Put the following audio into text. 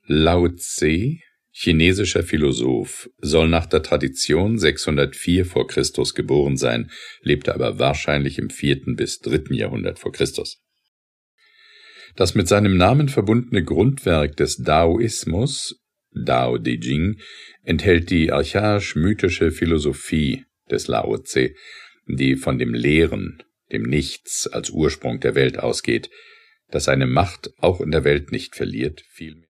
Lao Tse, chinesischer Philosoph, soll nach der Tradition 604 vor Christus geboren sein, lebte aber wahrscheinlich im 4. bis 3. Jahrhundert vor Christus. Das mit seinem Namen verbundene Grundwerk des Daoismus, Dao De Jing, enthält die archaisch-mythische Philosophie des Lao Tse, die von dem Leeren, dem Nichts als Ursprung der Welt ausgeht, das seine Macht auch in der Welt nicht verliert, vielmehr